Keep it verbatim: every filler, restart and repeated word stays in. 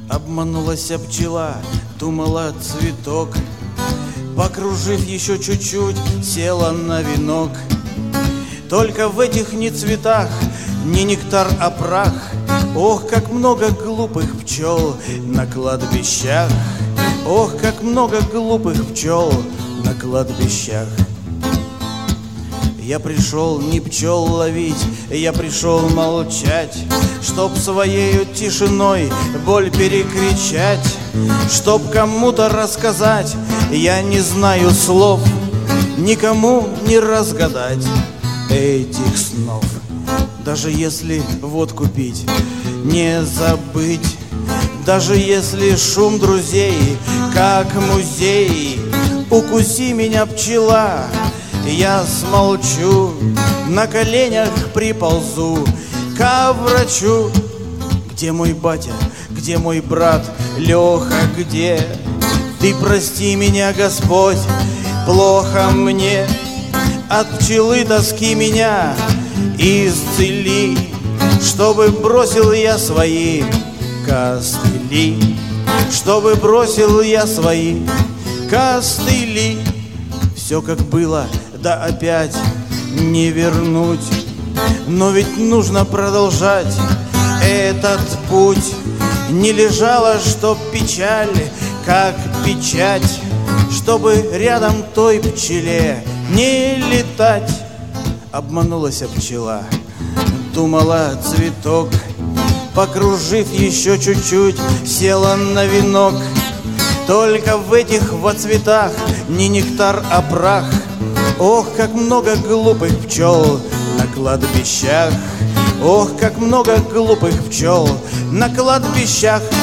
Обманулась пчела, думала цветок, покружив еще чуть-чуть, села на венок. Только в этих не цветах, не нектар, а прах. Ох, как много глупых пчел на кладбищах. Ох, как много глупых пчел на кладбищах. Я пришел не пчел ловить, я пришел молчать, чтоб своею тишиной боль перекричать, чтоб кому-то рассказать, я не знаю слов, никому не разгадать этих снов. Даже если водку пить, не забыть, даже если шум друзей, как музей. Укуси меня, пчела, я смолчу, на коленях приползу ко врачу. Где мой батя, где мой брат Леха, где? Ты прости меня, Господь, плохо мне. От пчелы тоски меня исцели, чтобы бросил я свои костыли, чтобы бросил я свои костыли. Все как было, да опять не вернуть. Но ведь нужно продолжать этот путь. Не лежала, чтоб печаль, как печать, чтобы рядом той пчеле не летать. Обманулась пчела, думала цветок, покружив еще чуть-чуть, села на венок. Только в этих во цветах не нектар, а прах. Ох, как много глупых пчел на кладбищах. Ох, как много глупых пчел на кладбищах.